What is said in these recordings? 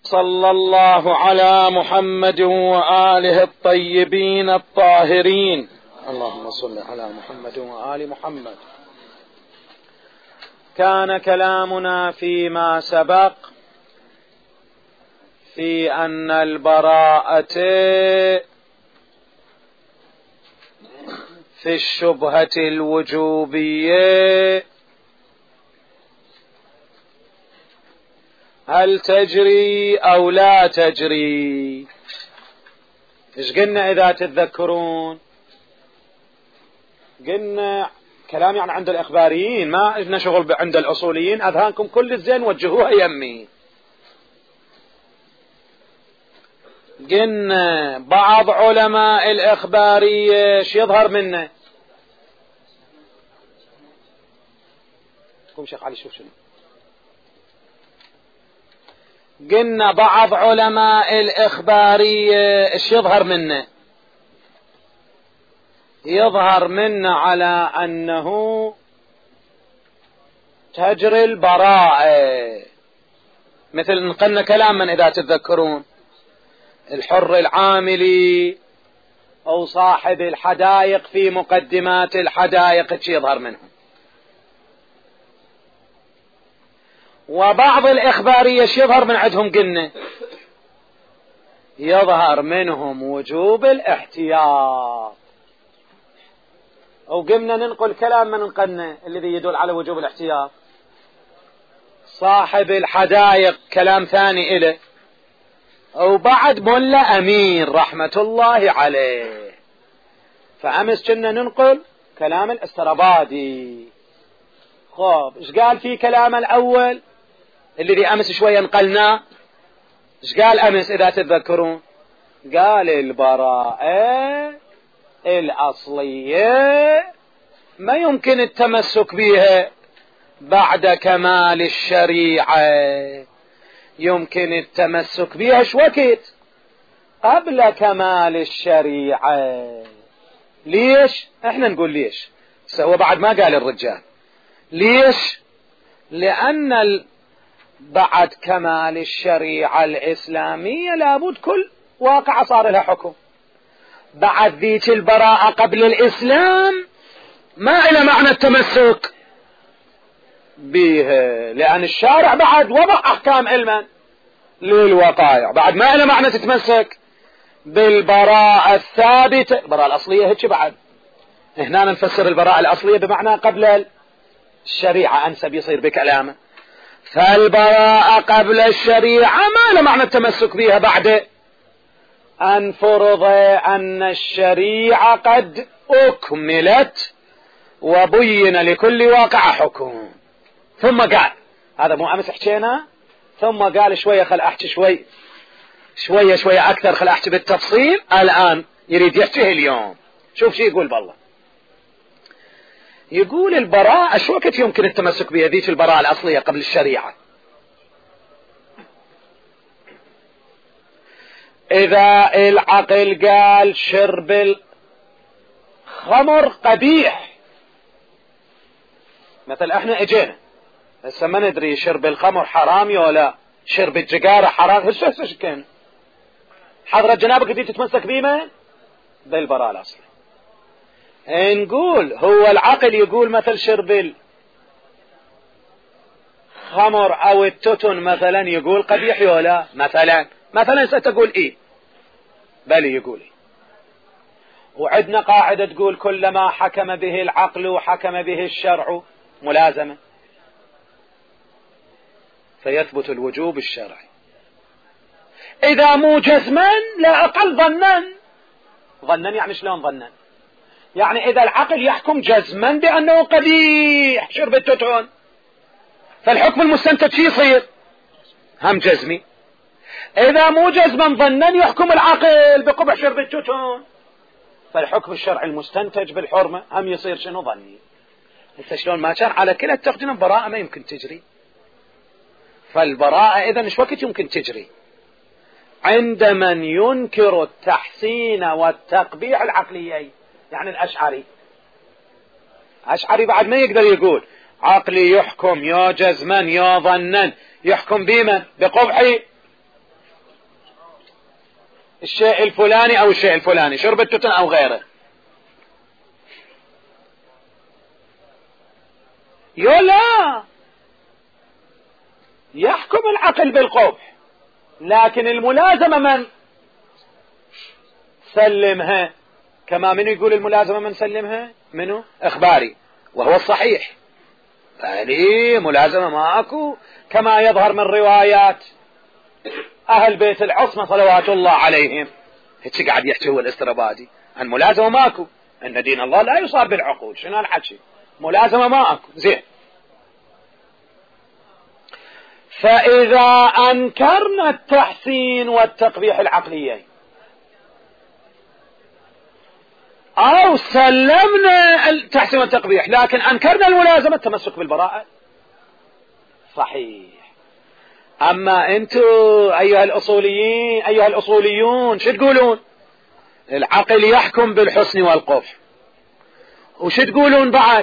صلى الله على محمد وآله الطيبين الطاهرين. اللهم صل على محمد وآل محمد. كان كلامنا فيما سبق في أن البراءة في الشبهة الوجوبية هل تجري أو لا تجري؟ إيش قلنا إذا تتذكرون؟ قلنا كلام يعني عند الإخباريين، ما لنا شغل عند الأصوليين. أذهانكم كل الزين وجهوها يمي. قلنا بعض علماء الإخبارية شو يظهر منه؟ قوم شيخ علي شوف شنو. قلنا بعض علماء الإخبارية ايش يظهر منه؟ يظهر منه على أنه تجري البراءة، مثل نقلنا كلام من إذا تتذكرون الحر العاملي أو صاحب الحدائق في مقدمات الحدائق ايش يظهر منهم. وبعض الإخبارية ايش يظهر من عندهم؟ قلنا يظهر منهم وجوب الاحتياط. أو قمنا ننقل كلام من نقلنا الذي يدل على وجوب الاحتياط. صاحب الحدائق كلام ثاني إله، أو بعد ملا أمين رحمة الله عليه. فأمس كنا ننقل كلام الاسترابادي. خب إيش قال في كلام الأول الذي أمس شوية نقلناه؟ إيش قال أمس إذا تتذكرون؟ قال البراءة الأصلية ما يمكن التمسك بها بعد كمال الشريعة، يمكن التمسك بها شوكت قبل كمال الشريعة. ليش؟ احنا نقول ليش، هو بعد ما قال الرجال ليش. لأن بعد كمال الشريعة الإسلامية لابد كل واقع صار لها حكم. بعد ذيك البراءة قبل الإسلام ما إلى معنى التمسك بها، لأن الشارع بعد وضع أحكام علما للوقائع، بعد ما إلى معنى تتمسك بالبراءة الثابتة. البراءة الأصلية هيك بعد هنا نفسر البراءة الأصلية بمعنى قبل الشريعة، أنسب يصير بكلامه. فالبراءة قبل الشريعة ما إلى معنى التمسك بها بعد أن فرض أن الشريعة قد أكملت وبين لكل واقع حكم. ثم قال هذا مو أمس حكينا، ثم قال شوية خل أحكي شوية أكثر، خل أحكي بالتفصيل. الآن يريد يحكيه اليوم. شوف شي يقول بالله. يقول البراءة شو وقت يمكن التمسك بها ذيك البراءة الأصلية قبل الشريعة؟ إذا العقل قال شرب الخمر قبيح، مثل احنا اجينا هسه ما ندري شرب الخمر حرام ولا شرب الجقارة حرام، هسه شكينا حضرة جنابك دي تتمسك بيما بالبراءة الأصلية. نقول هو العقل يقول مثل شرب الخمر او التتن مثلا يقول قبيح ولا مثلا ستقول ايه بل يقول إيه. وعندنا قاعدة تقول كلما حكم به العقل وحكم به الشرع ملازمة، فيثبت الوجوب الشرعي. إذا مو جزما لا أقل ظنا يعني شلون ظنا؟ يعني إذا العقل يحكم جزما بأنه قبيح شرب التتون، فالحكم المستنتج شي يصير هم جزمي. إذا مو جزما ظنا يحكم العقل بقبح شرب التتون، فالحكم الشرعي المستنتج بالحرمة هم يصير شنو؟ ظني. هسه شلون ما كان على كلا التقديم براءة ما يمكن تجري. فالبراءة إذن ايش وقت يمكن تجري؟ عند من ينكر التحسين والتقبيح العقليين. يعني الأشعري بعد ما يقدر يقول عقلي يحكم يا جزما يا ظنا، يحكم بمن؟ بقبح الشيء الفلاني أو الشيء الفلاني، شرب التوتن أو غيره. لا، يحكم العقل بالقبح، لكن الملازمة من سلمها؟ كما من يقول الملازمة من سلمها؟ منه؟ إخباري، وهو الصحيح. يعني ملازمة ماكو كما يظهر من روايات أهل بيت العصمة صلوات الله عليهم. هيك قاعد يحكي هو الاسترابادي عن ملازمة ماكو، أن دين الله لا يصاب بالعقول. شنو الحكي؟ ملازمة ماكو. زين، فإذا أنكرنا التحسين والتقبيح العقليين أو سلمنا التحسين والتقبيح لكن أنكرنا الملازمة، التمسك بالبراءة صحيح. أما أنتم أيها الأصوليون شو تقولون؟ العقل يحكم بالحسن والقبح. وش تقولون بعد؟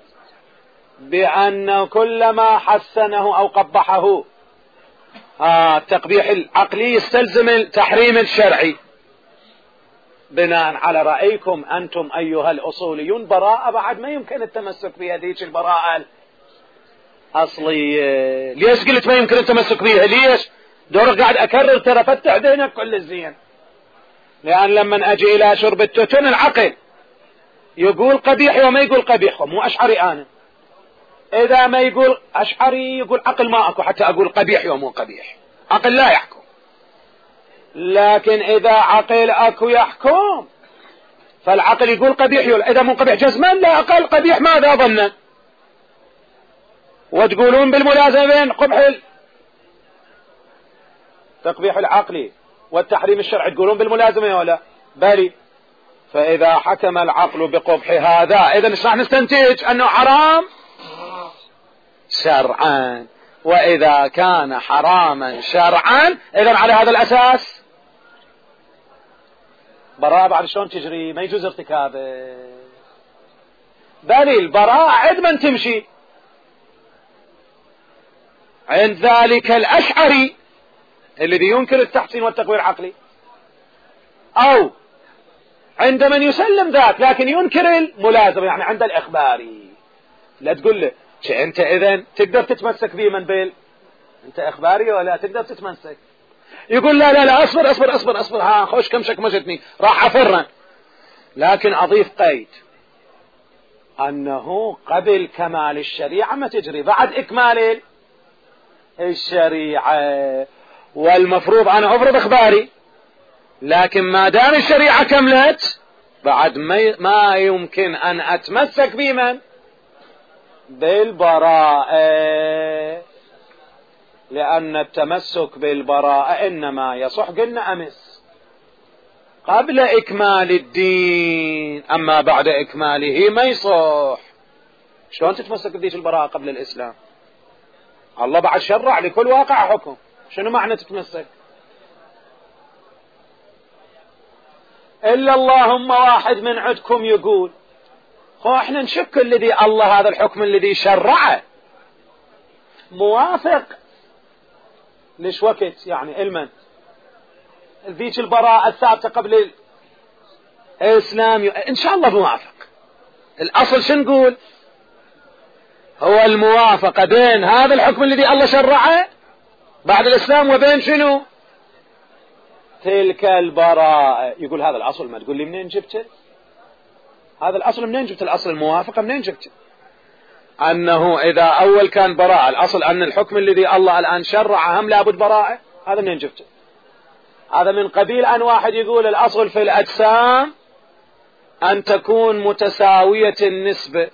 بأن كل ما حسنه أو قبحه التقبيح العقلي يستلزم التحريم الشرعي. بناء على رأيكم أنتم أيها الأصوليون براءة بعد ما يمكن التمسك بهذه البراءة الأصلية. ليش قلت ما يمكن التمسك بها؟ ليش؟ دور قاعد أكرر ترى فتح ذهنك كل الزين. لأن لما أجي إلى شرب التوتن العقل يقول قبيح وما يقول قبيح، مو أشعري أنا. إذا ما يقول أشعري يقول عقل ما أكو حتى أقول قبيح ومو قبيح، عقل لا يحكم. لكن إذا عقل أكو يحكم فالعقل يقول قبيح، إذا مو قبيح جزما لا أقل قبيح ماذا ظن؟ وتقولون بالملازمة بين قبح التقبيح العقلي والتحريم الشرعي، تقولون بالملازمة ولا بلي؟ فإذا حكم العقل بقبح هذا إذن ايش راح نستنتج؟ أنه حرام شرعا. وإذا كان حراما شرعا إذن على هذا الأساس براءة بعد شلون تجري؟ ما يجوز ارتكابه. بل البراءة عندما تمشي عند ذلك الأشعري الذي ينكر التحسين والتقوير العقلي، أو عند من يسلم ذاك لكن ينكر الملازمة، يعني عند الإخباري. لا تقول له أنت إذن تقدر تتمسك به من بيل، أنت إخباري ولا تقدر تتمسك؟ يقول لا لا لا أصبر أصبر أصبر أصبر، خوش كم شكمشتني راح أفرن. لكن أضيف قيد أنه قبل كمال الشريعة ما تجري، بعد إكمال الشريعة. والمفروض أنا أفرض إخباري، لكن ما دام الشريعة كملت بعد ما يمكن أن أتمسك بمن؟ بالبراءة. لأن التمسك بالبراءة إنما يصح قلنا أمس قبل إكمال الدين، أما بعد إكماله ما يصح. شلون تتمسك بديش البراءة قبل الإسلام؟ الله بعد شرع لكل واقع حكم. شنو معنى تتمسك؟ إلا اللهم واحد من عندكم يقول احنا نشك الذي الله هذا الحكم الذي شرعه موافق ليش وقت يعني علما ذيك البراءة الثابتة قبل الإسلام إن شاء الله موافق. الأصل شو نقول؟ هو الموافقة بين هذا الحكم الذي الله شرعه بعد الإسلام وبين شنو؟ تلك البراءة. يقول هذا الأصل، ما تقول لي منين جبته؟ هذا الأصل منين جبت؟ الأصل الموافقة منين جبت؟ أنه إذا أول كان براءة، الأصل أن الحكم الذي الله الآن شرعه هم لابد براءة، هذا منين جبته؟ هذا من قبيل أن واحد يقول الأصل في الأجسام أن تكون متساوية النسبة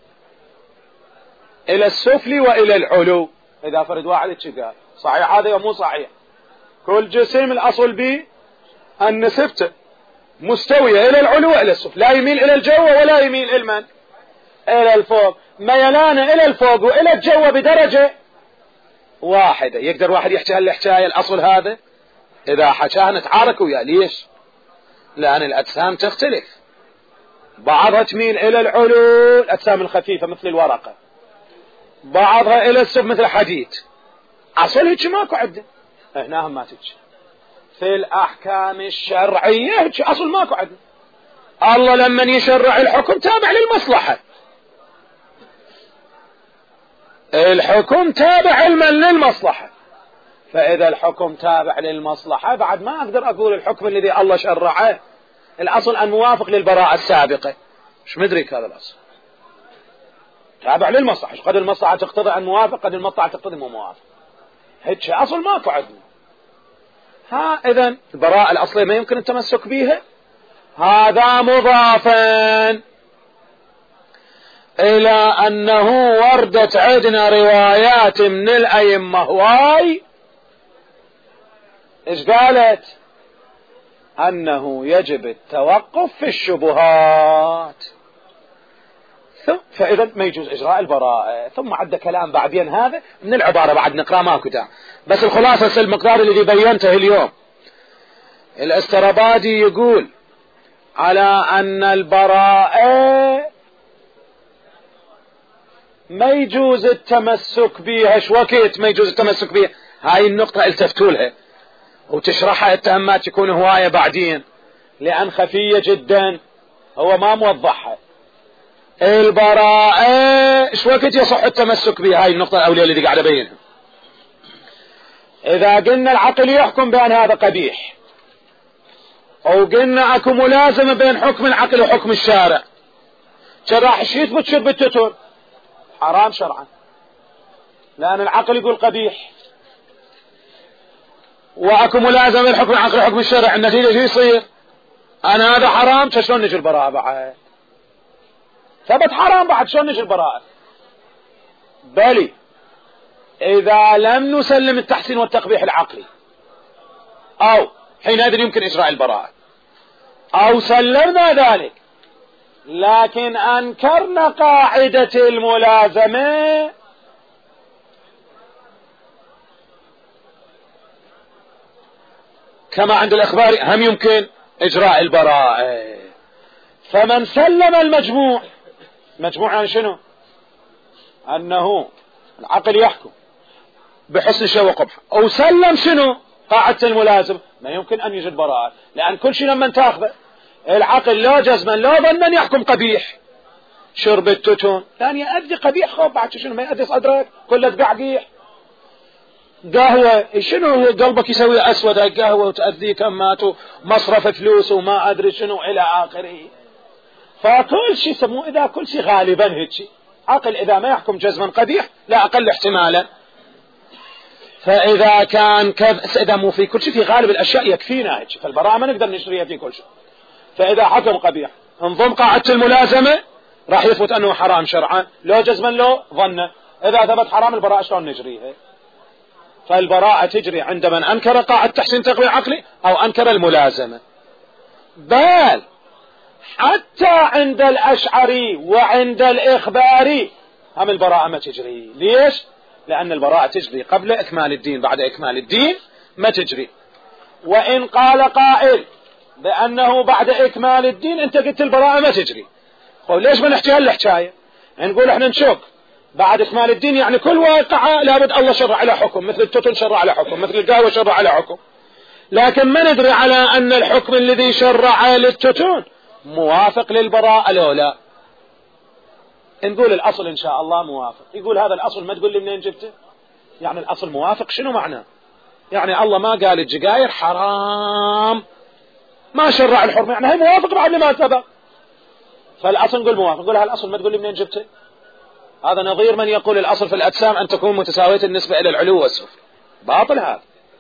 إلى السفل وإلى العلو. إذا فرد واحد يتشقى صحيح هذا ومو صحيح؟ كل جسم الأصل به أن نسبته مستوية إلى العلو وإلى السفل، لا يميل إلى الجو ولا يميل إلى الفوق، ميلانه إلى الفوق وإلى الجو بدرجة واحدة. يقدر واحد يحكي هالحكاية الأصل هذا؟ إذا حكاه نتعارك وياه. ليش؟ لأن الأجسام تختلف، بعضها تميل إلى العلو الأجسام الخفيفة مثل الورقة، بعضها إلى السفل مثل الحديد. أصل هيك ماكو عدة، هنا هم ما تجي. في الأحكام الشرعية أصل ماكو عندنا. الله لمن يشرع الحكم تابع للمصلحة، الحكم تابع للمصلحة، فإذا الحكم تابع للمصلحة بعد ما أقدر أقول الحكم الذي الله شرعه الأصل أن موافق للبراءة السابقة. مش مدرك هذا الأصل تابع للمصلحة، قد المصلحة تقتضي أن موافق، قد المصلحة تقتضي مو موافق، هيك أصل ماكو عندنا. إذن البراءة الأصلية ما يمكن التمسك بها. هذا مضافا إلى أنه وردت عندنا روايات من الأئمة هواي إيش قالت؟ أنه يجب التوقف في الشبهات، فإذا ما يجوز إجراء البراءة. ثم عد كلام بعدين هذا من العبارة بعد نقرأ ماكو داعي، بس الخلاصة المقدار الذي بينته اليوم. الاسترابادي يقول على أن البراءة ما يجوز التمسك بها. شو وقت ما يجوز التمسك بها؟ هاي النقطة التفتوا لها وتشرحها التهمات تكون هواية بعدين لأن خفية جدا هو ما موضحها. البراءة شو وقت يصح التمسك بها؟ هاي النقطة الأولية اللي قاعد أبينها. إذا قلنا العقل يحكم بأن هذا قبيح، أو قلنا أكو ملازمة بين حكم العقل وحكم الشارع، راح يثبت شرب التتر حرام شرعا لأن العقل يقول قبيح، وأكو ملازمة بين حكم العقل وحكم الشارع، النتيجة شو يصير؟ أنا هذا حرام، شلون نجي البراءة بعد؟ ثبت حرام بعد شلون نجي البراءة؟ بلي إذا لم نسلم التحسين والتقبيح العقلي أو حينئذ يمكن إجراء البراءة، أو سلمنا ذلك لكن أنكرنا قاعدة الملازمة كما عند الإخبار هم يمكن إجراء البراءة. فمن سلم المجموع، مجموع عن شنو؟ أنه العقل يحكم بحسن شيء وقبح، أو سلم شنو؟ قاعدة الملازم، ما يمكن أن يجد براءة، لأن كل شيء لما تاخذه العقل لا جزما لا ظنا يحكم قبيح. شرب التتون لأن يؤدي قبيح، خوف بعد شنو ما يؤدي صدرك كله تقعقيح. قهوة شنو قلبك يسوي أسود القهوة وتأذي كمات ومصرف فلوس وما أدري شنو إلى آخره. فكل شيء سموه إذا كل شيء غالبا هيك شيء عقل إذا ما يحكم جزما قبيح لا أقل احتمالا. فإذا كان إذا مو في كل شيء في غالب الأشياء يكفينا هيك، فالبراءة ما نقدر نشريها في كل شيء. فإذا حكم قبيح انضم قاعدة الملازمة راح يثبت أنه حرام شرعا لو جزما لو ظنا. إذا ثبت حرام البراءة شلون نجريها؟ فالبراءة تجري عند من أنكر قاعدة تحسين تقوية عقلي أو أنكر الملازمة. بل حتى عند الأشعري وعند الإخباري هم البراءة ما تجري. ليش؟ لأن البراءة تجري قبل إكمال الدين، بعد إكمال الدين ما تجري. وإن قال قائل بأنه بعد إكمال الدين أنت قلت البراءة ما تجري، قول ليش ما نحكي هالحكاية؟ نقول احنا نشك بعد إكمال الدين يعني كل واقعة لابد الله شرع على حكم، مثل التتن شرع على حكم، مثل القهوة شرع على حكم، لكن ما ندري على أن الحكم الذي شرع للتتن موافق للبراءة لو لا. نقول الأصل إن شاء الله موافق. يقول هذا الأصل ما تقول لي منين جبته؟ يعني الأصل موافق شنو معناه؟ يعني الله ما قال الجقاير حرام ما شرع الحرمة، يعني هي موافق بعد ما سبق، فالأصل نقول موافق. نقول هالأصل ما تقول لي منين جبته؟ هذا نظير من يقول الأصل في الأجسام أن تكون متساوية النسبة إلى العلو والسفل. باطل هذا.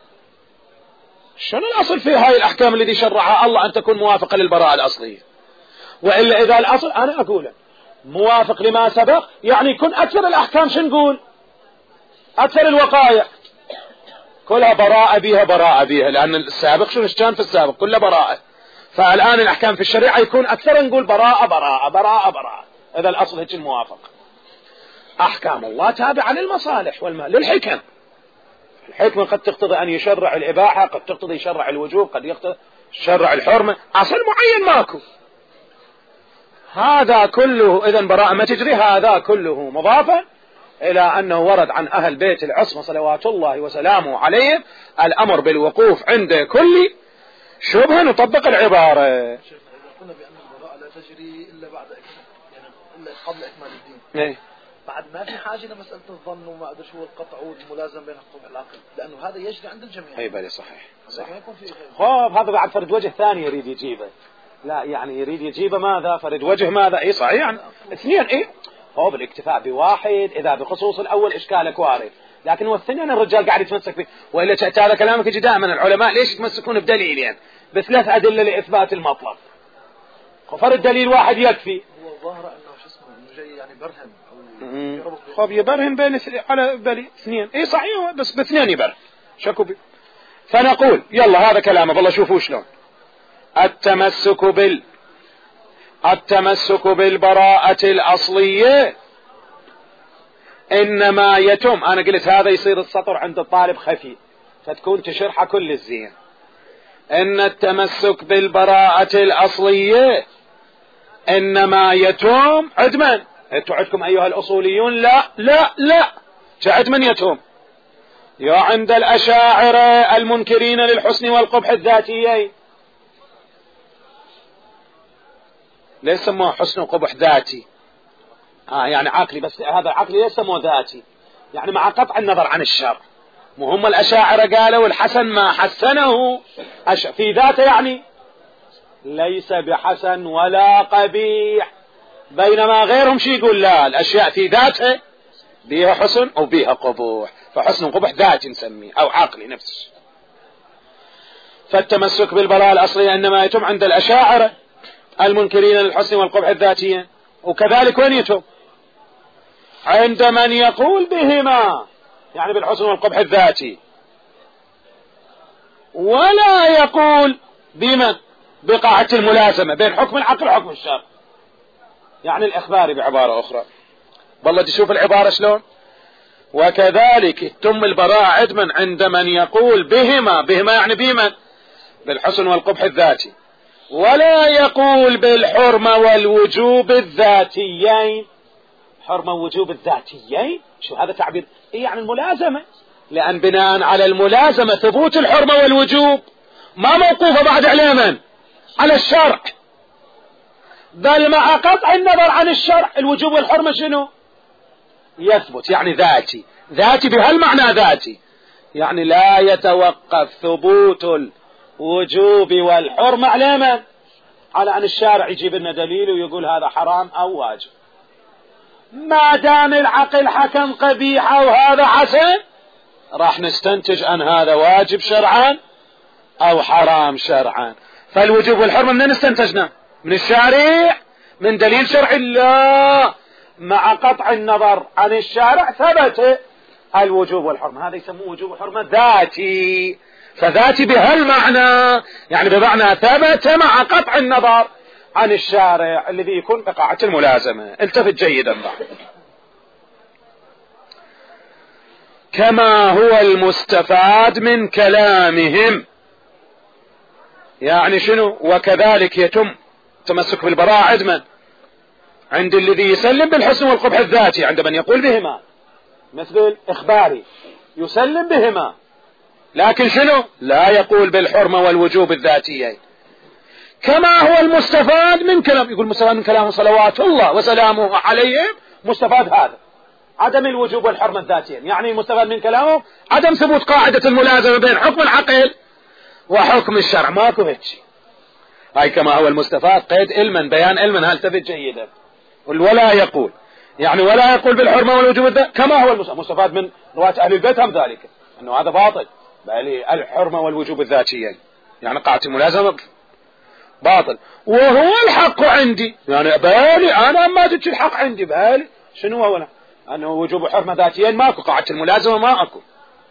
شنو الأصل في هاي الأحكام الذي شرعها الله أن تكون موافقة للبراءة الأصلية؟ وإلا إذا الأصل أنا أقوله موافق لما سبق يعني يكون أكثر الأحكام شو نقول؟ أكثر الوقائع كلها براءة بيها براءة بيها، لأن السابق شو كان في السابق كلها براءة. فالآن الأحكام في الشريعة يكون أكثر نقول براءة براءة براءة براءة. إذا الأصل هيك الموافق. أحكام الله تابعة للمصالح والمال للحكم. الحكمة قد تقتضي أن يشرع الإباحة، قد تقتضي يشرع الوجوب، قد يشرع الحرمة، أصل معين ماكو. هذا كله إذن براءة ما تجري، هذا كله مضافا إلى أنه ورد عن أهل بيت العصمة صلوات الله وسلامه عليهم الأمر بالوقوف عند كل شبهة نطبق العبارة. قلنا بأن البراءة لا تجري إلا بعد يعني إلا قبل إكمال الدين. إيه؟ بعد ما في حاجة لمسألة الظن وما أدري شو القطع والملازم بين القطع العقل، لأنه هذا يجري عند الجميع. أي بلي صحيح. خب هذا بعد فرد وجه ثاني يريد يجيبه، لا يعني يريد يجيبه ماذا؟ فرد وجه ماذا؟ اي صحيح يعني اثنين. اي هو بالاكتفاء بواحد اذا بخصوص الاول اشكالك وارد، لكن هو الثاني الرجال قاعد يتمسك به. والا هذا كلامك يجي دائما العلماء ليش يتمسكون بدليلين يعني بثلاث ادله لاثبات المطلب؟ فرد دليل واحد يكفي. هو الظاهر انه شو اسمه انه جاي يعني برهن او خب يبرهن بين على بلي اثنين. اي صحيح بس باثنين يبرهن شكو بي. فنقول يلا هذا كلامه والله شوفوا شلون التمسك بالبراءة الأصلية إنما يتم. أنا قلت هذا يصير السطر عند الطالب خفي فتكون تشرحه كل الزين. إن التمسك بالبراءة الأصلية إنما يتم عدما. أنتوا عندكم أيها الأصوليون لا عد من يتم يا عند الأشاعرة المنكرين للحسن والقبح الذاتيين. ليس سموه حسن وقبح ذاتي يعني عقلي، بس هذا عقلي ليس سموه ذاتي يعني مع قطع النظر عن الشر. وهم الأشاعرة قالوا الحسن ما حسنه في ذاته يعني ليس بحسن ولا قبيح، بينما غيرهم شي يقول لا الأشياء في ذاته بيها حسن أو بيها قبح، فحسن وقبح ذاتي نسميه أو عقلي نفسه. فالتمسك بالبراءة الأصلية إنما يتم عند الأشاعرة المنكرين للحسن والقبح الذاتيين، وكذلك وين يتم؟ عند من يقول بهما يعني بالحسن والقبح الذاتي، ولا يقول بمن؟ بقاعة الملازمة بين حكم العقل وحكم الشرع، يعني الإخباري بعبارة أخرى. والله تشوف العبارة شلون. وكذلك تم البراءة عدما عند من يقول بهما يعني بمن؟ بالحسن والقبح الذاتي، ولا يقول بالحرمة والوجوب الذاتيين. حرمة ووجوب الذاتيين شو هذا تعبير؟ إيه يعني الملازمة، لأن بناء على الملازمة ثبوت الحرمة والوجوب ما موقوفة بعد على من؟ على الشرع، بل مع قطع النظر عن الشرع الوجوب والحرمة شنو؟ يثبت يعني ذاتي بهالمعنى ذاتي، يعني لا يتوقف ثبوت الوجوب والحرمة على من؟ على أن الشارع يجيب لنا دليل ويقول هذا حرام أو واجب. ما دام العقل حكم قبيح وهذا حسن راح نستنتج أن هذا واجب شرعا أو حرام شرعا. فالوجوب والحرمة من استنتجنا؟ من الشارع، من دليل شرعي. لا، مع قطع النظر عن الشارع ثبت الوجوب والحرمة. هذا يسموه وجوب والحرمة ذاتي. فذاتي بهالمعنى يعني بمعنى ثبت مع قطع النظر عن الشارع الذي يكون بقاعة الملازمة. التفت جيدا بعد. كما هو المستفاد من كلامهم يعني شنو؟ وكذلك يتم تمسك بالبراءة عدما عند الذي يسلم بالحسن والقبح الذاتي، عند من يقول بهما مثل الإخباري يسلم بهما لكن شنو؟ لا يقول بالحرمة والوجوب الذاتيين. كما هو المستفاد من كلام، يقول مستفاد من كلامه صلوات الله وسلامه عليهم مستفاد هذا عدم الوجوب والحرمة الذاتيين، يعني مستفاد من كلامه عدم ثبوت قاعدة الملازمة بين حكم العقل وحكم الشرع. ماكو هيك شيء. هاي كما هو المستفاد قيد علما بيان علما. هل تفت جيدا؟ ولا يقول يعني ولا يقول بالحرمة والوجوب الذاتي كما هو المستفاد من رواية أهل البيت هم ذلك أنه هذا باطل، بل الحرمة والوجوب الذاتيين يعني قاعدة الملازمة باطل وهو الحق عندي، يعني بالي أنا ما تجي الحق عندي بالي شنو هو أنه وجوب حرمة ذاتيين ماكو، قاعدة الملازمة ما أكو.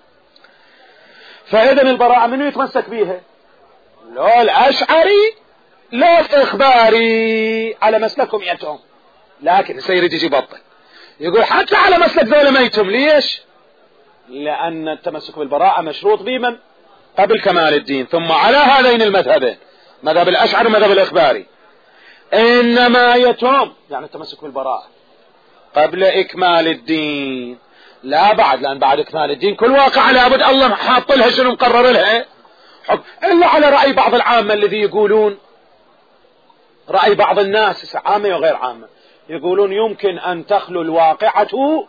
فإذن البراءة منو يتمسك بيها؟ لا الأشعري لا الإخباري على مسلكهم يتهم، لكن سيريد يجي بطل يقول حتى على مسلك ذولا ما يتهم. ليش؟ لأن التمسك بالبراءة مشروط بمن؟ قبل كمال الدين، ثم على هذين المذهبين مذهب الأشعري ومذهب الإخباري إنما يتم يعني التمسك بالبراءة قبل إكمال الدين، لا بعد، لأن بعد إكمال الدين كل واقع لابد الله حاط لها شنو مقرر لها حكم، إلا على رأي بعض العامة الذي يقولون، رأي بعض الناس عامة وغير عامة، يقولون يمكن أن تخلو الواقعة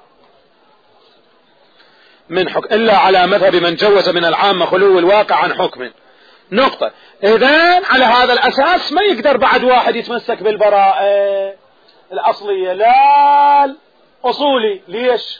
من حكم، إلا على مذهب من جوز من العامة خلو الواقع عن حكم. نقطة. إذن على هذا الأساس ما يقدر بعد واحد يتمسك بالبراءة الأصلية، لا أصولي. ليش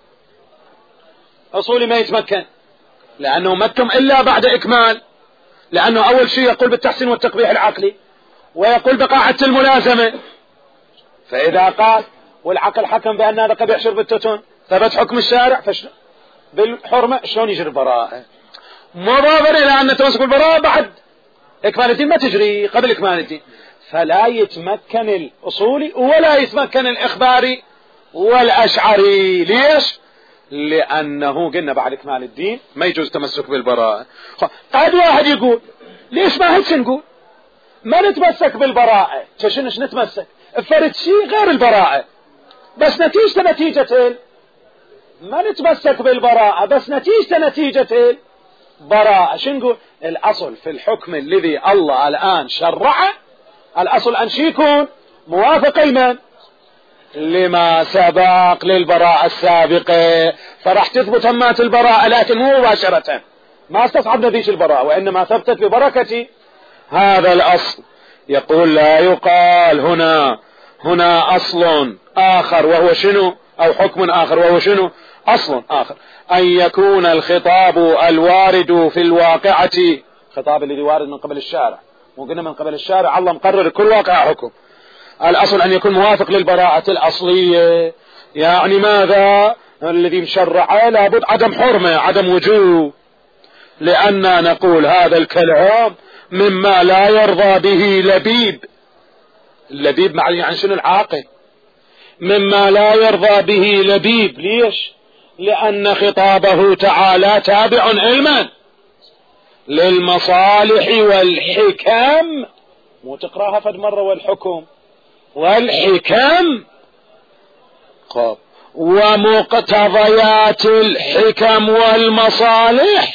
أصولي ما يتمكن؟ لأنه مكم إلا بعد إكمال، لأنه أول شيء يقول بالتحسين والتقبيح العقلي، ويقول بقاعدة الملازمة. فإذا قال والعقل حكم بأن هذا قبيح شرب التتون، ثبت حكم الشارع بالحرمة، شلون يجري البراءة؟ مضافر إلى أن التمسك بالبراءة بعد إكمال الدين ما تجري، قبل إكمال الدين. فلا يتمكن الأصولي ولا يتمكن الإخباري والأشعري. ليش؟ لأنه قلنا بعد إكمال الدين ما يجوز التمسك بالبراءة. قد واحد يقول ليش ما هيك نقول ما نتمسك بالبراءة؟ شنش نتمسك؟ فرد شيء غير البراءة، بس نتيجة ما نتمسك بالبراءة، بس نتيجة البراءة. شو نقول؟ الأصل في الحكم الذي الله الآن شرعه، الأصل أن يكون موافق لمن؟ لما سبق للبراءة السابقة، فراح تثبت همات البراءة، لكن مو مباشرة، ما استصعبنا ذيش البراءة، وإنما ثبتت ببركة هذا الأصل. يقول لا يقال هنا أصل آخر وهو شنو؟ أو حكم آخر وهو شنو؟ أصل آخر، أن يكون الخطاب الوارد في الواقعة، خطاب الذي وارد من قبل الشارع، وقلنا من قبل الشارع الله مقرر كل واقع حكم. الأصل أن يكون موافق للبراءة الأصلية، يعني ماذا؟ الذي مشرعه لابد عدم حرمة، عدم وجوب، لأننا نقول هذا الكلام مما لا يرضى به لبيب. اللبيب يعني شنو؟ العاقل. مما لا يرضى به لبيب. ليش؟ لأن خطابه تعالى تابع علما للمصالح والحكم، مو تقراها فد مرة والحكم والحكم ومقتضيات الحكم والمصالح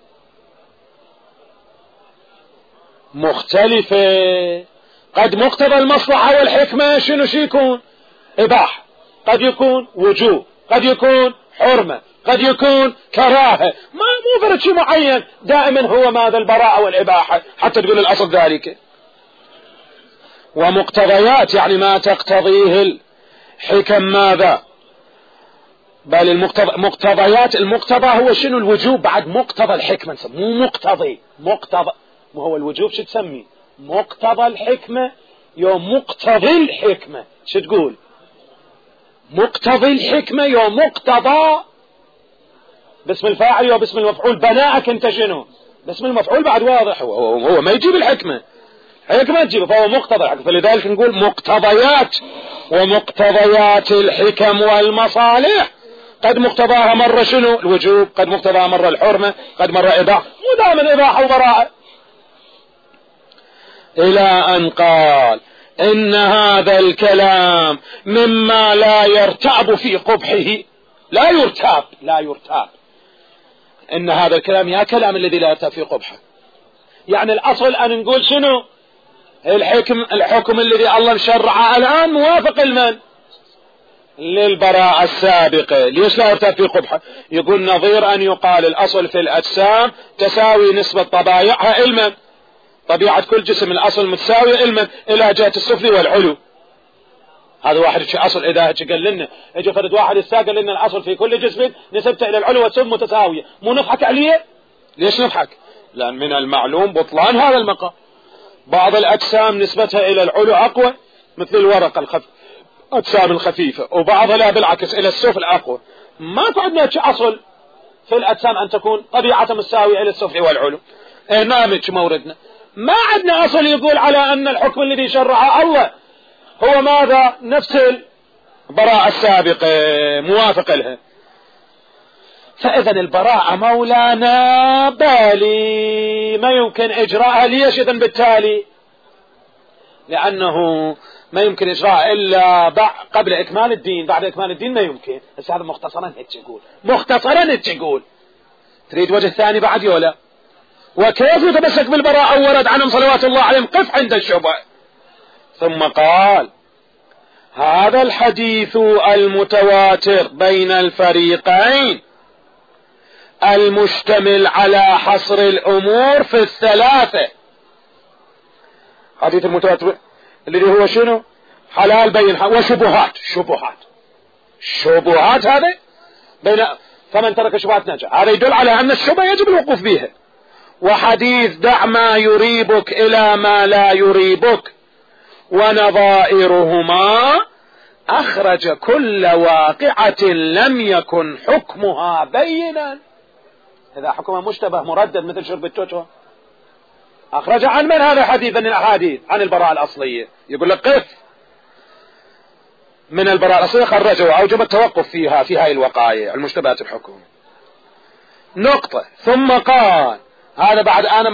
مختلفة. قد مقتضى المصلحة والحكمة شنو يكون؟ إباحة، قد يكون وجوب، قد يكون حرمة، قد يكون كراهة، مو فرد شيء معين دائما هو ماذا؟ البراءة والإباحة، حتى تقول الأصل ذلك. ومقتضيات يعني ما تقتضيه الحكم ماذا؟ بل مقتضيات، المقتضى هو شنو؟ الوجوب. بعد مقتضى الحكمة مو مقتضي، مقتضى مو هو الوجوب، شو تسمي؟ مقتضى الحكمة يوم مقتضي الحكمة، شو تقول؟ مقتضي الحكمة يوم مقتضى باسم الفاعل يوم باسم المفعول. بناءك انت شنو؟ باسم المفعول بعد واضح، هو ما يجيب الحكمة، حكمة تجيبه، فهو مقتضى الحكمة. فلذلك نقول مقتضيات، ومقتضيات الحكم والمصالح قد مقتضاها مرة شنو؟ الوجوب، قد مقتضاها مرة الحرمة، قد مرة إباحة، مو دائما إباحة وبراءة. إلى أن قال إن هذا الكلام مما لا يرتاب في قبحه، لا يرتاب إن هذا الكلام يا كلام الذي لا يرتاب في قبحه. يعني الأصل أن نقول شنو؟ الحكم الذي الله مشرعه الآن موافق لمن؟ للبراءة السابقة. ليش لا يرتاب في قبحه؟ يقول نظير أن يقال الأصل في الأجسام تساوي نسبة طبائعها علما، طبيعة كل جسم الأصل متساوية علما إلى جهة السفلي والعلو. هذا واحد شيء أصل. إذا قال لنا اجى فرد واحد قال لنا الأصل في كل جسم نسبته إلى العلو والسفل متساوية، مو نضحك عليه؟ ليش نضحك؟ لأن من المعلوم بطلان هذا المقام. بعض الأجسام نسبتها إلى العلو أقوى مثل الورقة الأجسام الخفيفة، وبعضها لا بالعكس إلى السفل أقوى. ما عندنا أصل في الأجسام أن تكون طبيعة مساوية إلى السفل والعلو. نامج موردنا ما عندنا أصل يقول على أن الحكم الذي شرعه الله هو ماذا؟ نفس البراءة السابقة موافق لها. فإذا البراءة مولانا بالي ما يمكن إجراءها. ليش إذن؟ بالتالي لأنه ما يمكن إجراء إلا قبل إكمال الدين، بعد إكمال الدين ما يمكن. بس هذا مختصرا هيك يقول، مختصرا هيك يقول. تريد وجه ثاني بعد يولا؟ وكيف يتمسك بالبراءة أو ورد عنهم صلوات الله عليهم؟ قف عند الشبهة. ثم قال: هذا الحديث المتواتر بين الفريقين المشتمل على حصر الأمور في الثلاثة. حديث المتواتر الذي هو شنو؟ حلال بين وشبهات. شبهات هذا بين، فمن ترك شبهات نجا. هذا يدل على أن الشبهة يجب الوقوف بها. وحديث دع ما يريبك إلى ما لا يريبك ونظائرهما أخرج كل واقعة لم يكن حكمها بينا. إذا حكمها مشتبه مردد مثل شرب التوتو، أخرج عن من هذا حديثا من الأحاديث عن البراءة الأصلية؟ يقول لك قف من البراءة الأصلية، خرجه وأوجب التوقف فيها في هاي الوقائع المشتبهات الحكم. نقطة. ثم قال: هذا بعد أنا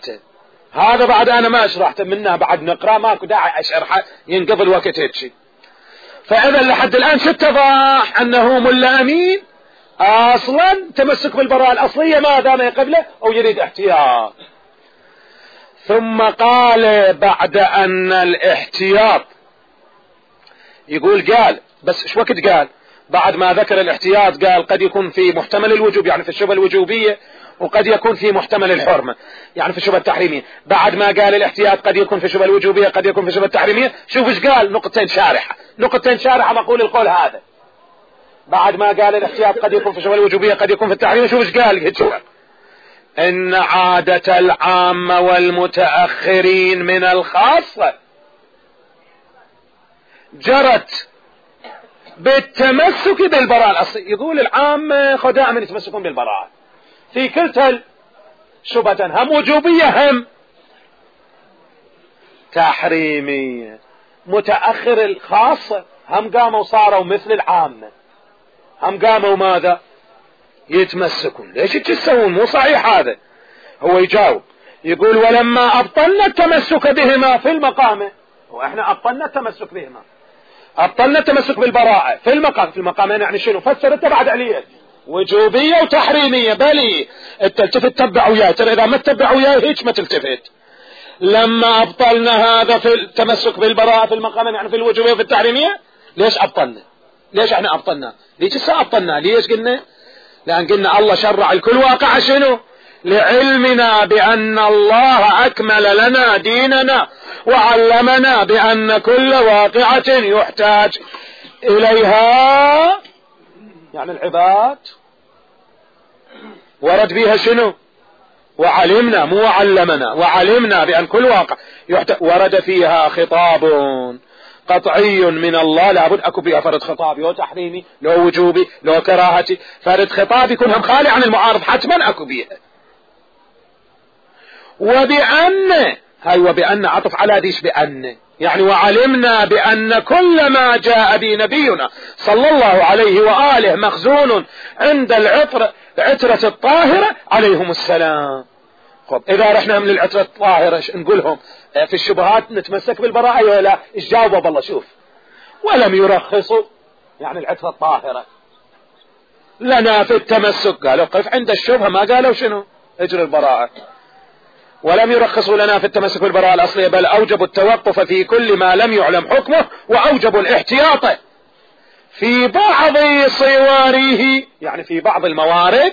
ما شرحته، منها بعد نقرأ، ماكو داعي أشرحه ينقضي الوقت هيك. فإذا لحد الآن شو اتضح؟ أنه ملا أمين أصلا تمسك بالبراءة الأصلية ما دام يقبله أو يريد احتياط. ثم قال بعد أن الاحتياط، يقول قال بس ايش وقت قال؟ بعد ما ذكر الاحتياط قال قد يكون في محتمل الوجوب يعني في الشبهة الوجوبية، وقد يكون في محتمل الحرمة يعني في الشبهة التحريمية. بعد ما قال الاحتياط قد يكون في الشبهة الوجوبية قد يكون في الشبهة التحريمية، شوف ايش قال، نقطتين شارحة مقول القول هذا. بعد ما قال الاحتياط قد يكون في الشبهة الوجوبية قد يكون في التحريمية، شوف ايش قال. إن عادة العامة والمتأخرين من الخاصة جرت بالتمسك بالبراءة الأصلية. يقول العامة خداع من يتمسكون بالبراءة في كلتا الشبهة، هم وجوبية هم تحريمية. متأخر الخاصة هم قاموا صاروا مثل العامة، هم قاموا ماذا؟ يتمسكون. ليش تسوون؟ مو صحيح هذا. هو يجاوب يقول: ولما أبطلنا التمسك بهما في المقام، وإحنا أبطلنا التمسك بهما، أبطلنا التمسك بالبراءة في المقامين يعني شنو؟ فسر انت بعد عليه وجوبية وتحريمية. بلي التلتفت تتبع وياي، ترى إذا ما تتبع وياي هيك ما تلتفت. لما أبطلنا هذا في التمسك بالبراءة في المقامين يعني في الوجوبية وفي التحريمية. ليش أبطلنا؟ ليش احنا أبطلنا؟ ليش أبطلنا؟ ليش قلنا؟ لأن قلنا الله شرع الكل واقع شنو؟ لعلمنا بأن الله أكمل لنا ديننا وعلمنا بأن كل واقعة يحتاج إليها يعني العباد ورد بها شنو؟ وعلمنا، مو علمنا، وعلمنا بأن كل واقع ورد فيها خطاب قطعي من الله، لابد أكو بها فرد خطابي لو تحريمي لو وجوبي لو كراهتي، فرد خطابي يكون هم خالي عن المعارض حتما أكو بها. وبأن عطف على ديش بأن يعني وعلمنا بأن كل ما جاء به نبينا صلى الله عليه وآله مخزون عند العترة الطاهرة عليهم السلام. خب إذا رحنا من العترة الطاهرة نقولهم في الشبهات نتمسك بالبراءة ولا لا؟ إيش جاوبوا؟ بالله شوف، ولم يرخصوا يعني العترة الطاهرة لنا في التمسك، قالوا قف عند الشبهة، ما قالوا شنو؟ اجر البراءة. ولم يرخصوا لنا في التمسك بالبراءة الأصلية، بل أوجبوا التوقف في كل ما لم يعلم حكمه، وأوجبوا الاحتياط في بعض صواره يعني في بعض الموارد.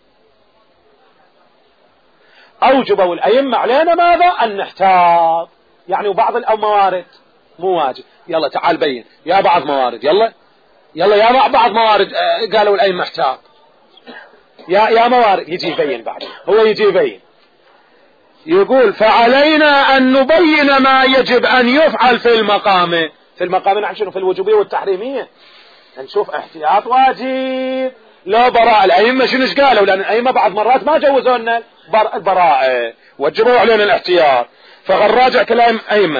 أوجبوا الأئمة علينا ماذا؟ أن نحتاط يعني، وبعض الموارد مو واجب. يلا تعال بين يا بعض موارد، يلا يا بعض موارد قالوا الأئمة احتاط، يا موارد يجي يبين بعد، هو يجي يبين. يقول فعلينا أن نبين ما يجب أن يفعل في المقام عشان في الوجوبية والتحريمية نشوف احتياط واجب. لا براءة الأئمة شنوش قالوا؟ لأن الأئمة بعض مرات ما جوزوا لنا البراءة، وجبوا علينا الاحتياط. فغراجع كلام أئمة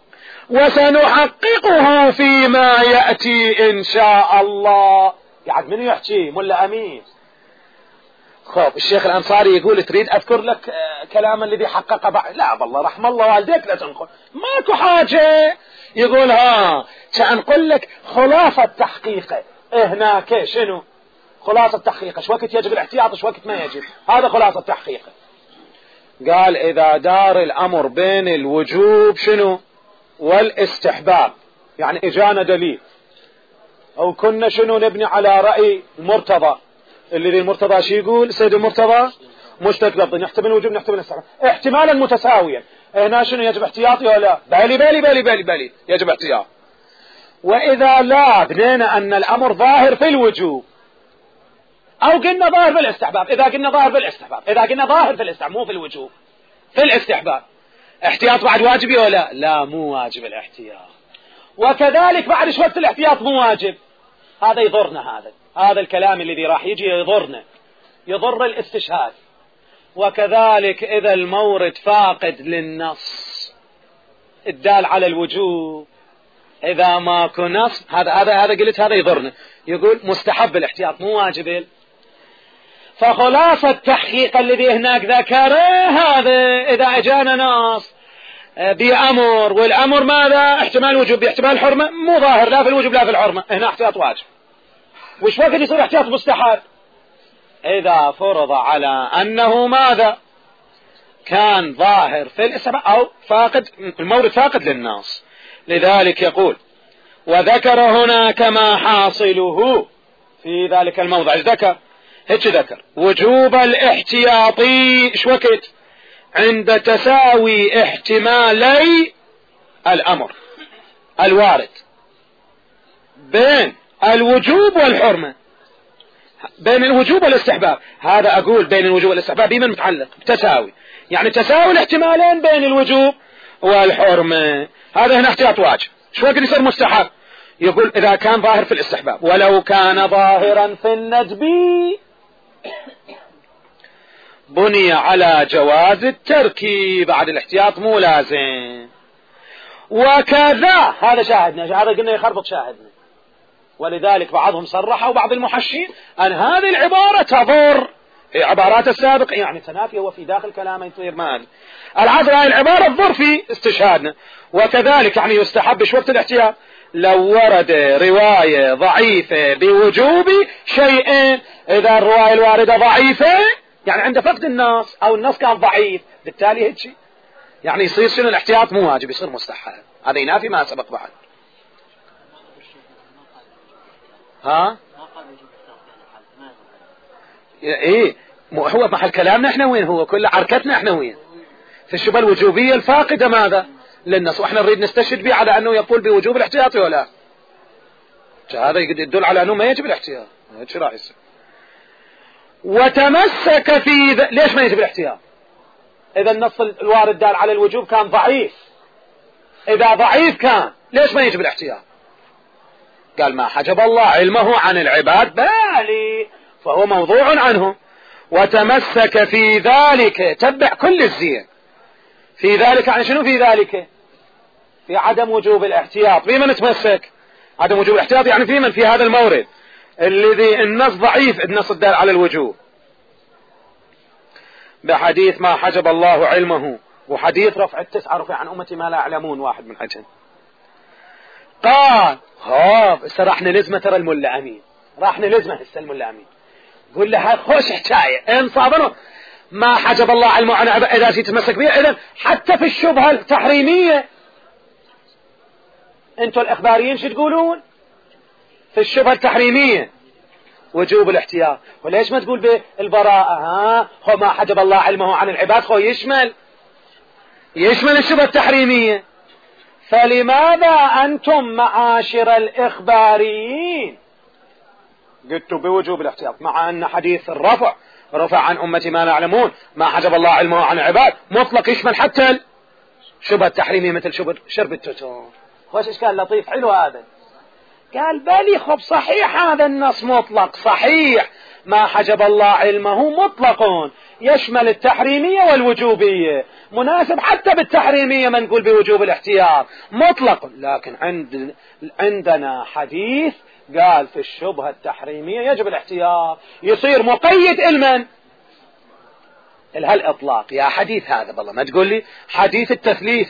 وسنحققه فيما يأتي إن شاء الله. قاعد من يحكي؟ ملا أمين. خب الشيخ الأنصاري يقول تريد أذكر لك كلام الذي حقق بعد؟ لا والله رحم الله والديك لا تنقل، ماكو حاجة. يقول سأنقل لك خلاصة تحقيقه هناك. شنو خلاصة تحقيقه؟ شو وقت يجب الاحتياط شو وقت ما يجب؟ هذا خلاصة تحقيقه. قال إذا دار الأمر بين الوجوب شنو والاستحباب، يعني إجانا دليل أو كنا شنو نبني على رأي المرتضى، الذي المرتضى شي يقول سيد المرتضى مشترك لفظي، نحتمل الوجوب نحتمل الاستحباب احتمالا متساويا. هنا شنو يجب احتياطي ولا بالي بالي بالي بالي بالي يجب احتياط. وإذا لا بنينا أن الأمر ظاهر في الوجوب أو قلنا ظاهر في الاستحباب، إذا قلنا ظاهر في الاستحباب، إذا قلنا ظاهر في الاستحباب مو في الوجوب في الاستحباب، احتياط بعد واجبي ولا لا؟ مو واجب الاحتياط. وكذلك بعد شوية الاحتياط مو واجب. هذا يضرنا، هذا الكلام الذي راح يجي يضرنا، يضر الاستشهاد. وكذلك إذا المورد فاقد للنص الدال على الوجوب، إذا ماكو نص هذا قلت هذا يضرنا. يقول مستحب الاحتياط مو واجب. فخلاصة التحقيق الذي هناك ذكره هذا إذا اجانا نص بأمر، والأمر ماذا؟ احتمال وجوب باحتمال حرمة، مو ظاهر لا في الوجوب لا في الحرمة، هنا احتياط واجب. وش وقت يصير احتياط مستحب؟ إذا فرض على أنه ماذا؟ كان ظاهر في الاستحباب أو فاقد، المورد فاقد للنص. لذلك يقول وذكر هنا كما حاصله في ذلك الموضع. ذكر وجوب الاحتياطي ايش وقت؟ عند تساوي احتمالي الأمر الوارد بين الوجوب والحرمة، بين الوجوب والاستحباب. هذا أقول بين الوجوب والاستحباب بمن متعلق؟ بتساوي، يعني تساوي الاحتمالين بين الوجوب والحرمة. هذا هنا احتياط واجب. شو وقت يصير مستحب؟ يقول إذا كان ظاهر في الاستحباب، ولو كان ظاهرا في الندب بني على جواز الترك، بعد الاحتياط مو لازم. وكذا هذا شاهدنا، هذا قلنا يخربط شاهدنا. ولذلك بعضهم صرحوا وبعض المحشين أن هذه العبارة تضر في عبارات السابق، يعني تنافي هو في داخل كلامه يصير مال العذر، هذه العبارة تضر في استشهادنا. وكذلك يعني يستحب وقت الاحتياط لو ورد رواية ضعيفة بوجوب شيئين، إذا الرواية الواردة ضعيفة يعني عند فقد النص أو النص كان ضعيف، بالتالي هيك شيء يعني يصير شنو الاحتياط مو واجب، يصير مستحب. هذا ينافي ما سبق بعد. ايه هو محل كلامنا احنا وين؟ هو كل عركتنا احنا وين؟ في الشبهة الوجوبية الفاقدة ماذا؟ للنص، واحنا نريد نستشهد به على انه يقول بوجوب الاحتياط ولا؟ هذا يدل على انه ما يجب الاحتياط. ايش راح يصير؟ وتمسك في ليش ما يجب الاحتياط؟ اذا النص الوارد دال على الوجوب كان ضعيف، اذا ضعيف كان ليش ما يجب الاحتياط؟ قال ما حجب الله علمه عن العباد بالي، فهو موضوع عنهم. وتمسك في ذلك، تبع كل الزين في ذلك. يعني شنو في ذلك؟ في عدم وجوب الاحتياط. بمن تمسك؟ عدم وجوب الاحتياط يعني في من؟ في هذا المورد الذي النص ضعيف، النص الدال على الوجوب، بحديث ما حجب الله علمه، وحديث رفع التسعة رفع عن أمتي ما لا يعلمون، واحد من حجن. قال هسه راح نلزمه، ترى الملا أمين راح نلزمه هسه الملا أمين، قول له خوش حكاية إن صابنه ما حجب الله علمه عن إذا جيت تمسك بها. إذن حتى في الشبهة التحريمية أنتوا الإخباريين شو تقولون في الشبهة التحريمية؟ وجوب الاحتياط. وليش ما تقول بالبراءة؟ خو ما حجب الله علمه عن العباد، خو يشمل الشبهة التحريمية. فلماذا أنتم معاشر الإخباريين قلتوا بوجوب الاحتياط، مع أن حديث الرفع رفع عن أمتي ما لا يعلمون ما حجب الله علمه عن العباد مطلق يشمل حتى الشبهة التحريمية مثل شرب التوتون؟ خوش إشكال لطيف حلو هذا. قال بالي خب صحيح هذا النص مطلق صحيح، ما حجب الله علمه مطلق يشمل التحريمية والوجوبية، مناسب حتى بالتحريمية ما نقول بوجوب الاحتياط مطلق. لكن عندنا حديث قال في الشبهة التحريمية يجب الاحتياط، يصير مقيد علما الإطلاق يا حديث هذا بالله ما تقول لي حديث التثليث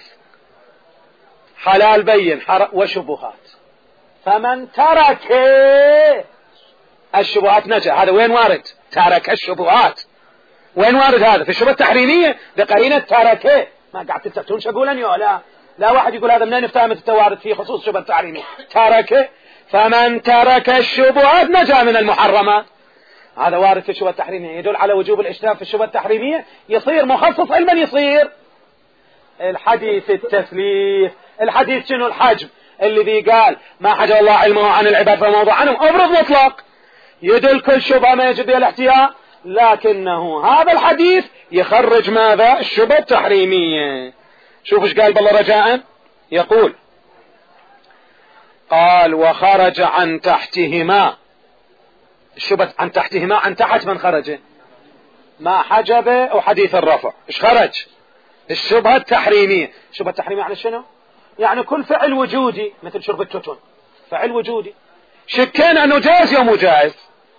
حلال بين وشبهات، فمن ترك الشبهات نجا. هذا وين وارد؟ ترك الشبهات وين وارد؟ هذا في الشبهة التحريمية بقرينة تركه. ما قاعد تتفتون شو أقول أنا؟ لا واحد يقول هذا منين افتهمت التوارد في خصوص الشبهة التحريمية؟ تركه، فمن ترك الشبهات نجا من المحرمات. هذا وارد في الشبهة التحريمية، يدل على وجوب الاجتناب في الشبهة التحريمية، يصير مخصص علما. يصير الحديث التثليث. الحديث شنو؟ الحجم الذي قال ما حجب الله علمه عن العباد فموضوع عنهم أبرز مطلق، يدل كل شبهة ما يجب بها الاحتياط، لكنه هذا الحديث يخرج ماذا؟ الشبهة التحريمية. شوف ايش قال بالله رجاء، يقول قال وخرج عن تحتهما الشبهة. عن تحتهما عن تحت من خرج؟ ما حجب وحديث الرفع. ايش خرج؟ الشبهة التحريمية. الشبهة التحريمية يعني شنو؟ يعني كل فعل وجودي مثل شرب التوتون فعل وجودي، شكينا انه جائز يوم جائز،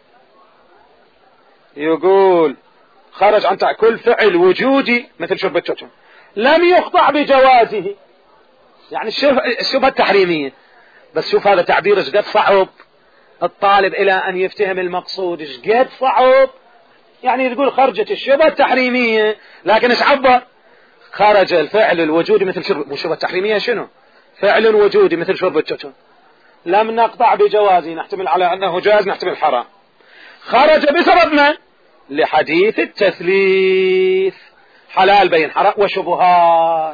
يقول خرج عن كل فعل وجودي مثل شرب التوتون لم يخضع بجوازه، يعني الشبهة التحريمية. بس شوف هذا تعبير ايش قد صعب الطالب الى ان يفتهم المقصود، ايش قد صعب. يعني تقول خرجت الشبهة التحريمية، لكن ايش عبر؟ خرج الفعل الوجودي مثل شرب. والشبهة التحريمية شنو؟ فعل وجودي مثل شرب التوتون لم نقطع بجوازه، نحتمل على انه جاز، نحتمل حرام. خرج بسبب من؟ لحديث التثليث حلال بين حرام وشبهات.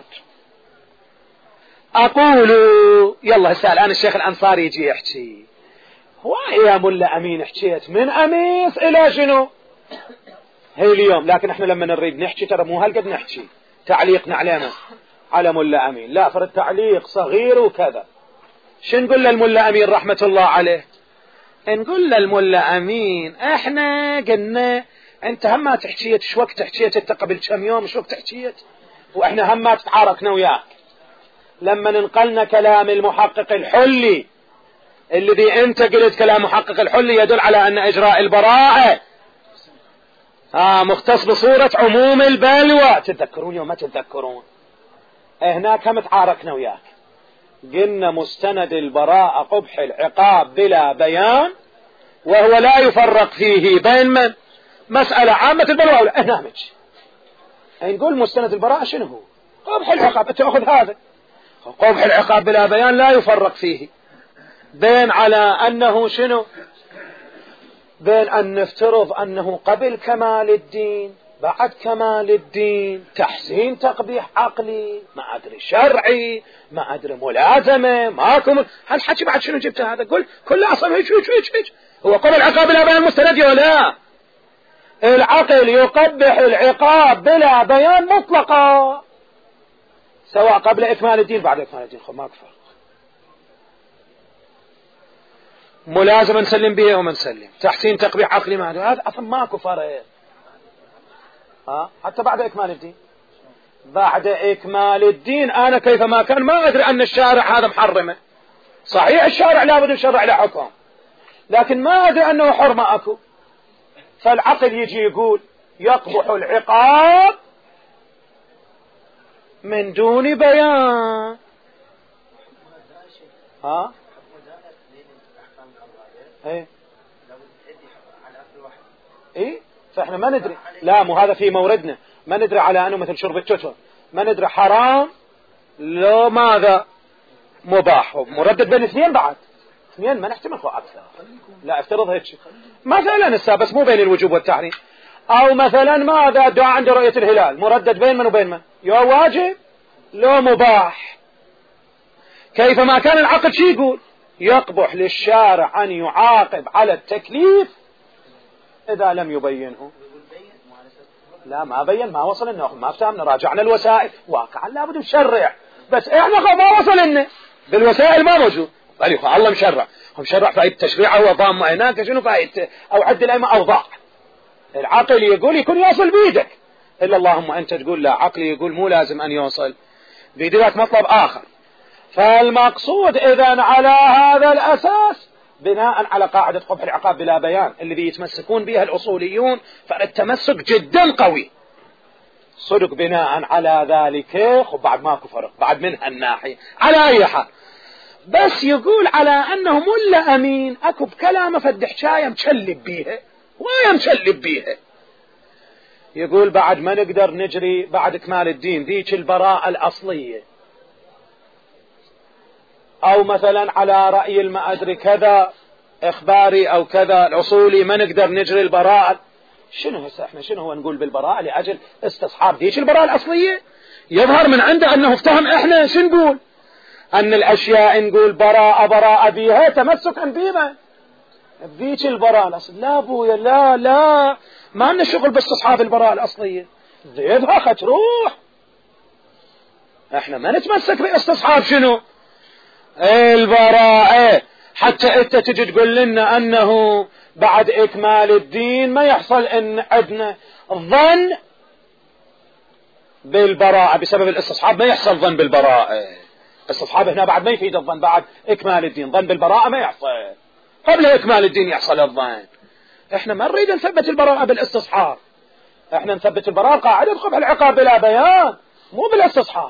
أقول يلا هسه الآن الشيخ الأنصاري يجي يحكي، هو يا ملا أمين حكيت من أميس إلى شنو هي اليوم، لكن احنا لما نريد نحكي ترى مو هالقد نحكي تعليقنا علينا على ملا أمين، لا فرد تعليق صغير وكذا. شو نقول للملا أمين رحمة الله عليه؟ نقول للملا أمين احنا قلنا انت هم تحكيت شو وقت حكيت انت قبل كم يوم، شو وقت حكيت، واحنا هم تتعاركنا وياك لما ننقلنا كلام المحقق الحلي الذي انت قلت كلام محقق الحلي يدل على ان اجراء البراءة مختص بصورة عموم البلوى. تتذكرون يوم ما تتذكرون هناك هم تعاركنا وياك، قلنا مستند البراءة قبح العقاب بلا بيان، وهو لا يفرق فيه بين من مسألة عامة البلوى ولا نامج. نقول مستند البراءة شنو هو؟ قبح العقاب. تأخذ هذا قبح العقاب بلا بيان لا يفرق فيه بين على أنه شنو؟ بين أن نفترض أنه قبل كمال الدين بعد كمال الدين تحسين تقبيح عقلي ما أدري شرعي ما أدري ملازمة ماكم هالحكي بعد شنو جبت هذا؟ قل كل أصلا هيك هو قبل العقاب بلا بيان مستند ولا العقل يقبح العقاب بلا بيان مطلقا سواء قبل إكمال الدين بعد إكمال الدين. ماكو فرق، ملازمة نسلم به وما نسلم، تحسين تقبيح عقلي ما هذا أصلا ماكو فرق. حتى بعد إكمال الدين، بعد إكمال الدين أنا كيفما كان ما أدري أن الشارع هذا محرمه، صحيح الشارع لابد يشرع له حكم، لكن ما أدري أنه حرمة أكو. فالعقل يجي يقول يقبح العقاب من دون بيان. ايه فاحنا ما ندري، لا مو هذا في موردنا، ما ندري على انه مثل شرب التوتون ما ندري حرام لو ماذا مباح مردد بين اثنين، بعد اثنين ما نحتمل اكثر، لا افترض هيك مثلا بس مو بين الوجوب والتحريم، او مثلا ماذا دعاء عند رؤية الهلال مردد بين من وبين من، يا واجب لو مباح. كيفما كان العقل شي يقول يقبح للشارع ان يعاقب على التكليف إذا لم يبينه. لا ما بين، ما وصل لنا، ما افتهمنا، راجعنا الوسائل واقعا لابد نشرع، بس احنا ما وصل لنا بالوسائل ما موجود. قال الله مشرع فائدة تشريعه هو ضام هناك شنو فائدة او عد الأئمة أوضاع. العقل يقول يكون يوصل بيدك، إلا اللهم أنت تقول لا، عقل يقول مو لازم أن يوصل بيدك مطلب آخر. فالمقصود إذن على هذا الأساس بناء على قاعدة قبح العقاب بلا بيان الذي يتمسكون بها الأصوليون، فالتمسك جدا قوي صدق بناء على ذلك وبعد ماكو فرق بعد من هالناحية على أي حال. بس يقول على أنه ملا أمين أكو بكلامه فد حكاية مشلب بيها ويا مشلب بيها. يقول بعد ما نقدر نجري بعد إكمال الدين ذيك البراءة الأصلية، أو مثلا على رأي ما أدري كذا إخباري أو كذا الأصولي ما نقدر نجري البراءة. شنو هسه احنا شنو هو نقول بالبراءة لأجل استصحاب ذيك البراءة الأصلية؟ يظهر من عنده أنه افتهم احنا شو نقول أن الأشياء نقول براءة بيها تمسكا بيها ذيك البراءة الأصلية. لا أبويا لا ما لنا شغل باستصحاب البراءة الأصلية، ذيبها خد تروح. احنا ما نتمسك باستصحاب شنو البراءة. حتى انت تجي تقول لنا أنه بعد إكمال الدين ما يحصل أن عندنا ظن بالبراءة بسبب الاستصحاب، ما يحصل ظن بالبراءة. الاستصحاب هنا بعد ما يفيد الظن بعد إكمال الدين، ظن بالبراءة ما يحصل، قبل إكمال الدين يحصل الظن. احنا ما نريد نثبت البراءة بالاستصحاب، احنا نثبت البراءة قاعدة قبح العقاب بلا بيان مو بالاستصحاب.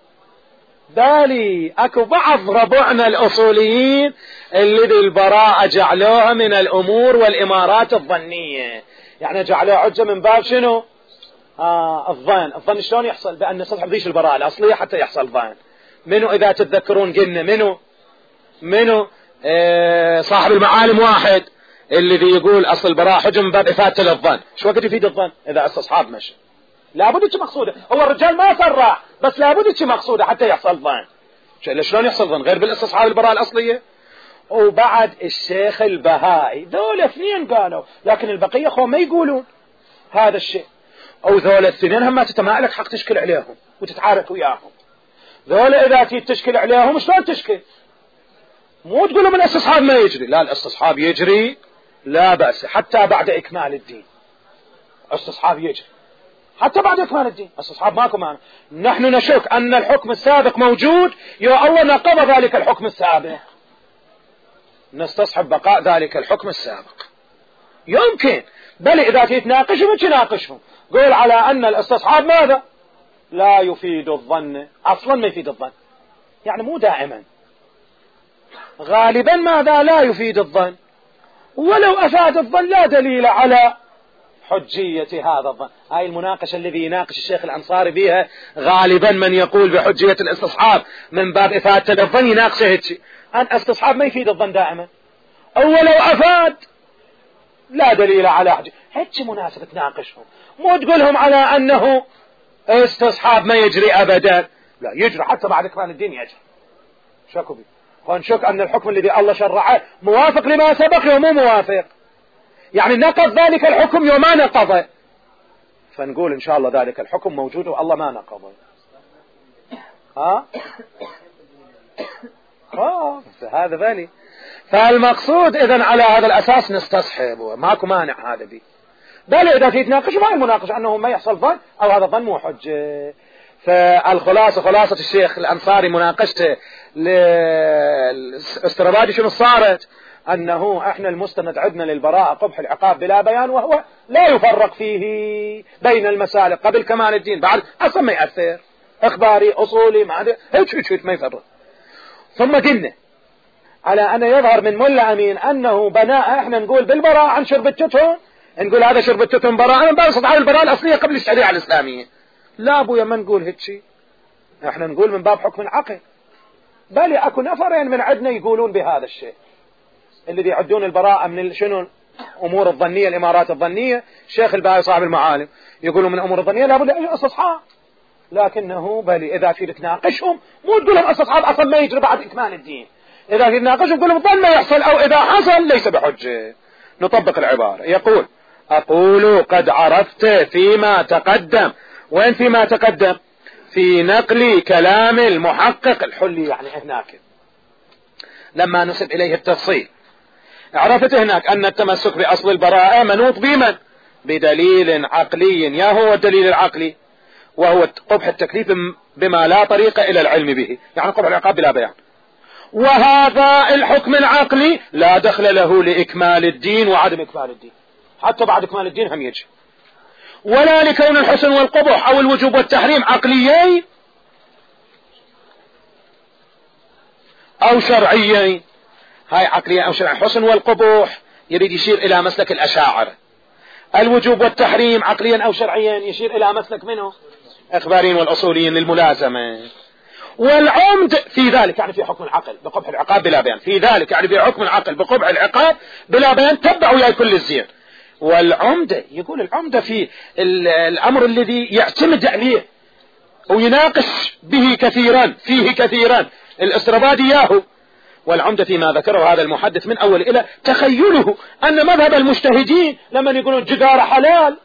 بالي اكو بعض ربعنا الاصوليين اللي بالبراءة جعلوها من الامور والامارات الظنية، يعني جعلوها عجة من باب شنو الظن شلون يحصل بان نستصحب ذيش البراءة الاصلية حتى يحصل ظن. منو اذا تتذكرون قلنا منو صاحب المعالم واحد اللي يقول اصل البراءة حجة من باب افادة للظن. شو وقت يفيد الظن اذا استصحاب مشي؟ لابد شي مقصودة، هو الرجال ما صرح بس لابد شي مقصودة حتى يحصل ظن. شلون يحصل ظن غير بالاستصحاب البراءة الأصلية؟ وبعد الشيخ البهائي ذول اثنين قالوا، لكن البقية خو ما يقولون هذا الشيء. او ذول الاثنين هم ما تتمالك حق تشكل عليهم وتتعارك وياهم. ذول اذا تشكل عليهم شلون تشكل؟ مو تقولوا من الاستصحاب ما يجري، لا الاستصحاب يجري لا بأس حتى بعد إكمال الدين. استصحاب يجري حتى بعد إكمال الدين، استصحاب ماكو معنى. نحن نشك أن الحكم السابق موجود، يا الله نقض ذلك الحكم السابق، نستصحب بقاء ذلك الحكم السابق. يمكن بل إذا تتناقشهم تناقشهم قول على أن الاستصحاب ماذا لا يفيد الظن، أصلا ما يفيد الظن، يعني مو دائما، غالبا ماذا لا يفيد الظن، ولو أفاد الظن لا دليل على حجية هذا الظن. هاي المناقشة الذي يناقش الشيخ الأنصاري بها غالبا من يقول بحجية الاستصحاب من باب إفادة الظن يناقشه هيك أن استصحاب ما يفيد الظن دائما، أو لو أفاد لا دليل على حجية. هيك مناسبة تناقشهم، مو تقولهم على أنه استصحاب ما يجري أبدا، لا يجري حتى بعد إكمال الدين يجري. شكوا بي ونشك أن الحكم الذي الله شرعه موافق لما سبق ومو موافق، يعني نقض ذلك الحكم وما نقضه، فنقول إن شاء الله ذلك الحكم موجود والله ما نقضه. هذا ذلك. فالمقصود إذن على هذا الأساس نستصحب ماكو مانع هذا بي. بل إذا تتناقش ما المناقش أنه ما يحصل ظن أو هذا ظن مو حجة. فالخلاصة خلاصة الشيخ الأنصاري مناقشته للاسترابادي شنو صارت؟ أنه احنا المستند عندنا للبراءة قبح العقاب بلا بيان، وهو لا يفرق فيه بين المسالك قبل كمال الدين بعد أصلا ما يأثر، إخباري أصولي ما عدا هيك ما يفرق. ثم قلنا على أن يظهر من ملا أمين أنه بناء احنا نقول بالبراءة عن شرب التتهم، نقول هذا شرب التتهم براءة من باب استطاع البراءة الأصلية قبل الشريعة الإسلامية. لا أبويا ما نقول هيك شيء، احنا نقول من باب حكم العقل. بل أكو نفرين من عندنا يقولون بهذا الشيء الذي يعدون البراءة من شنو أمور الظنية الإمارات الظنية. الشيخ البهائي صاحب المعالم يقولون من أمور الظنية لابد أن استصحاب، لكنه بل إذا في تناقشهم مو تقول لهم استصحاب أصلا ما يجري بعد إكمال الدين، إذا في تناقشهم تقول لهم ظن ما يحصل أو إذا حصل ليس بحجة. نطبق العبارة. يقول أقول قد عرفت فيما تقدم، وين فيما تقدم؟ في نقل كلام المحقق الحلي، يعني هناك لما نسب إليه التفصيل عرفت هناك أن التمسك بأصل البراءة منوط بمن؟ بدليل عقلي. يا هو الدليل العقلي؟ وهو قبح التكليف بما لا طريق إلى العلم به، يعني قبح العقاب بلا بيان. وهذا الحكم العقلي لا دخل له لإكمال الدين وعدم إكمال الدين، حتى بعد إكمال الدين هم يجي. ولا لكون الحسن والقبح أو الوجوب والتحريم عقليين أو شرعيين. هاي عقلية أو شرعية. الحسن والقبح يريد يشير إلى مسلك الأشاعرة، الوجوب والتحريم عقليا أو شرعيا يشير إلى مسلك منه إخباريين والأصوليين للملازمة. والعمد في ذلك يعني في حكم العقل بقبح العقاب بلا بيان، في ذلك يعني في حكم العقل بقبح العقاب بلا بيان، تبعوا يا كل الزين. والعمدة يقول العمدة في الأمر الذي يعتمد عليه ويناقش به كثيرا فيه كثيرا الاستربادي ياهو. والعمدة فيما ذكره هذا المحدث من أول إلى تخيله أن مذهب المجتهدين لما يقولون جدار حلال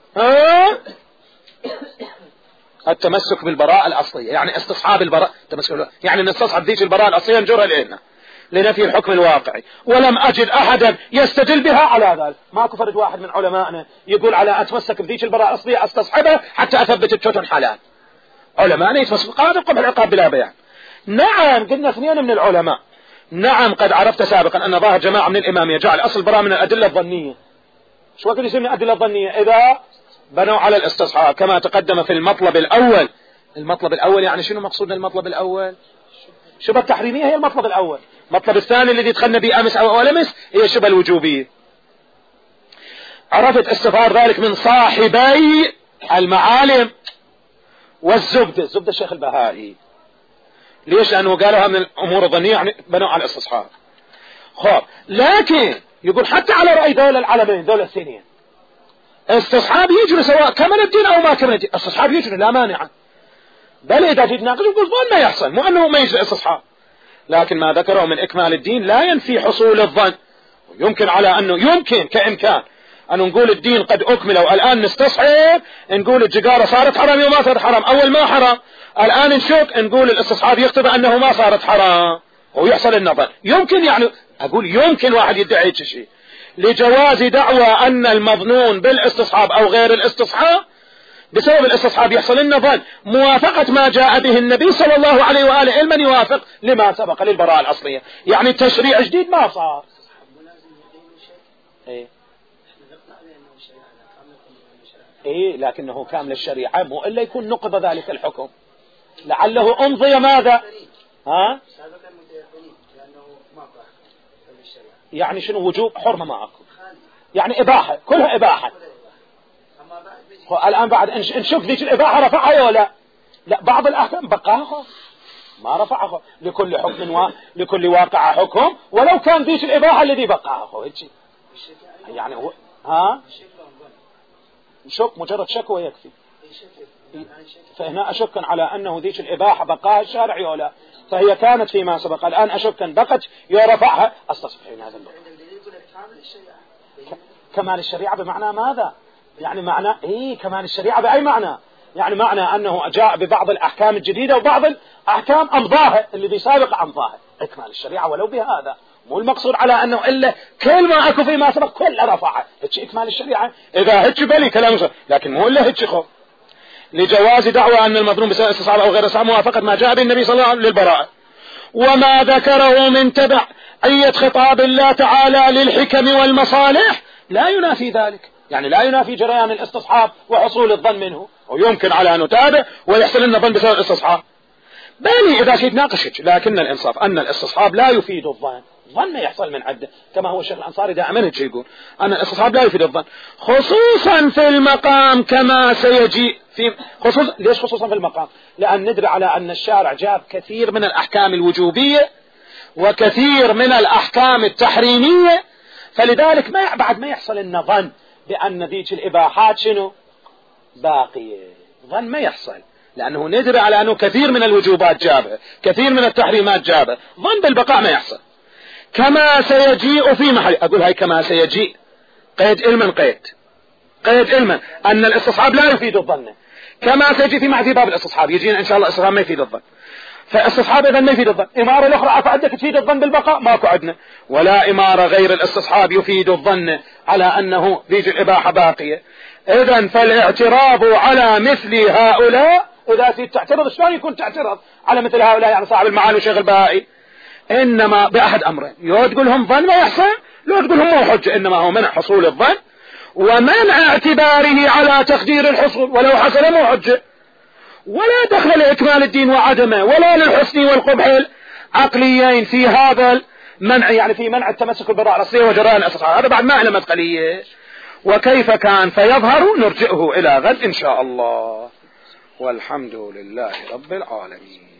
التمسك بالبراءة الأصلية، يعني استصحاب البراءة، يعني نستصحب ذيك البراءة الأصلية نجرها لنا لنفي الحكم الواقعي. ولم أجد أحدا يستدل بها على ذلك. ماكو فرد واحد من علمائنا يقول على أتمسك بذيك البراءة الأصلية استصحبها حتى أثبت التوتن حلال. علمائنا يتمسك قادر قبل العقاب بلا بيان. نعم قلنا اثنين من العلماء، نعم قد عرفت سابقا أن ظاهر جماعة من الإمامية جعل أصل البراءة من الأدلة الظنية. شو وقت يسمي الأدلة الظنية؟ إذا بنوا على الاستصحاب كما تقدم في المطلب الأول. المطلب الأول يعني شنو مقصودنا المطلب الأول؟ شبه التحريمية هي المطلب الأول. المطلب الثاني الذي دخلنا به أمس أو أمس هي شبه الوجوبية. عرفت استفار ذلك من صاحبي المعالم والزبدة. الزبدة الشيخ البهائي. ليش؟ لأنه قالها من الأمور الظنية يعني بنوا على الاستصحاب. خب لكن يقول حتى على رأي دولة العالمين دولة الثانية استصحاب يجري سواء كمل الدين أو ما كمل الدين، استصحاب يجري لا مانع. بل إذا جيت ناقش يقول ظن ما يحصل، مو أنه ما يجري استصحاب. لكن ما ذكره من إكمال الدين لا ينفي حصول الظن. يمكن على أنه يمكن كإمكان أن نقول الدين قد أكمل والآن نستصحب، نقول الجقارة صارت حرام وما صارت حرام، أول ما حرام الآن نشك نقول الاستصحاب يقتضي أنه ما صارت حرام ويحصل النظر. يمكن يعني أقول يمكن واحد يدعي شيء لجواز دعوى أن المظنون بالاستصحاب أو غير الاستصحاب بسبب الاستصحاب يحصل النظر موافقة ما جاء به النبي صلى الله عليه وآله علما يوافق لما سبق للبراءة الأصلية. يعني تشريع جديد ما صار. إيه لكنه كامل الشريعة مو إلا يكون نقض ذلك الحكم لعله أمضي ماذا ها يعني شنو وجوب حرمة معكم يعني إباحة كلها إباحة. الآن بعد نشوف ذيك الإباحة رفعها ولا لا؟ بعض الأحكام بقاها ما رفعها. لكل حكم لكل واقع حكم ولو كان ذيك الإباحة الذي بقاها يعني هو ها شك مجرد شك ويكفي. فهنا أشك على أنه ذيك الإباحة بقاها الشارع ولا، فهي كانت فيما سبق الآن أشك بقت يرفعها استصحين هذا اللغة. كمال الشريعة بمعنى ماذا؟ يعني معنى كمال الشريعة بأي معنى؟ يعني معنى أنه جاء ببعض الأحكام الجديدة وبعض الأحكام أمضاها اللي بيسابق أمضاها. إكمال الشريعة ولو بهذا، مو المقصود على أنه إلا كل ما أكو فيما سبق كل رفعه. هيك إكمال الشريعة إذا هيك بلي كلام لكن مو إلا هيك خو لجواز دعوى أن المظلوم بسبب استصحاب أو غير استصحاب موافقة ما جاء بالنبي صلى الله عليه وسلم للبراءة. وما ذكره من تبع أي خطاب الله تعالى للحكم والمصالح لا ينافي ذلك. يعني لا ينافي جريان الاستصحاب وحصول الظن منه، ويمكن على أن نتابع ويحصل لنا ظن بسبب الاستصحاب. بل إذا شيء ناقشك، لكن الإنصاف أن الاستصحاب لا يفيد الظن. ظن ما يحصل من عده كما هو الشيخ الأنصاري دائما يقول أن الاستصحاب لا يفيد الظن، خصوصا في المقام كما سيجي في خصوصا. ليش خصوصا في المقام؟ لأن ندري على أن الشارع جاب كثير من الأحكام الوجوبية وكثير من الأحكام التحريمية، فلذلك بعد ما يحصل لنا ظن بأن ذيك الإباحات شنو باقية. ظن ما يحصل لأنه ندري على أنه كثير من الوجوبات جابه كثير من التحريمات جابه. ظن بالبقاء ما يحصل. كما سيجيء في محل، أقول هاي كما سيجيء قيد علما قيد علما أن الاستصحاب لا يفيد الظن. كما سيجي في محل باب الاستصحاب يجينا إن شاء الله استصحاب ما يفيد الظن، فالاستصحاب إذا ما يفيد الظن. إمارة الأخرى عندك تفيد الظن بالبقاء ماكو عندنا، ولا إمارة غير الاستصحاب يفيد الظن على أنه ذيك الإباحة باقية. إذن فالاعتراض على مثل هؤلاء إذا تعترض شلون يكون تعترض على مثل هؤلاء يعني صاحب المعالي وشيخ البهائي؟ إنما بأحد أمرين، يو تقولهم ظن ما يحصل، لو تقولهم مو حجة، إنما هو منع حصول الظن ومنع اعتباره على تقدير الحصول ولو حصل مو حجة، ولا دخل لإكمال الدين وعدمه ولا للحسن والقبح العقليين في هذا المنع، يعني في منع التمسك بالبراءة الأصلية وجراء الاستصحاب. هذا بعد ما علمت قلية. وكيف كان فيظهر نرجئه إلى غد إن شاء الله، والحمد لله رب العالمين.